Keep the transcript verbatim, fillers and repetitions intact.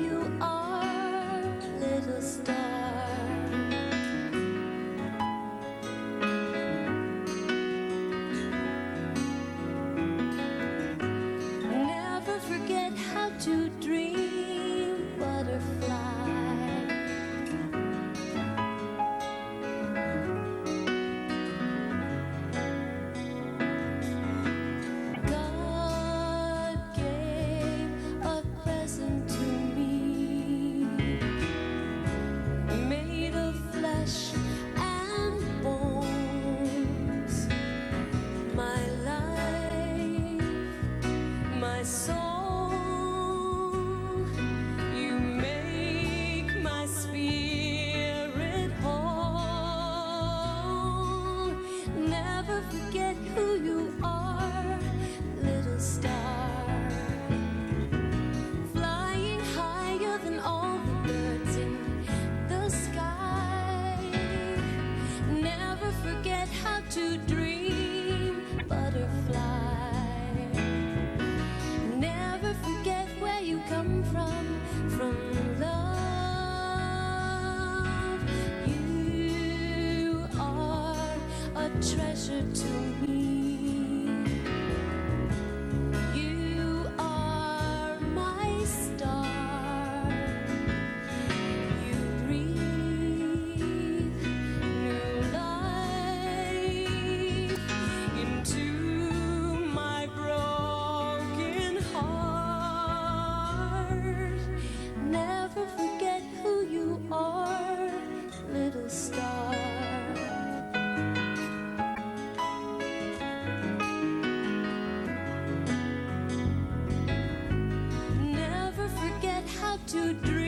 you are, little star. Never forget how to dream, butterfly. God gave a present to me, made of flesh and bones. My life, my soul, you make my spirit whole. Never forget who you are, little star. Flying higher than all the birds in the sky. Never forget how to dream, butterfly. Never forget where you come from, from love. You are a treasure to me. You are my star. You breathe new life into my broken heart. Never forget who you are, little star. Never forget how to dream.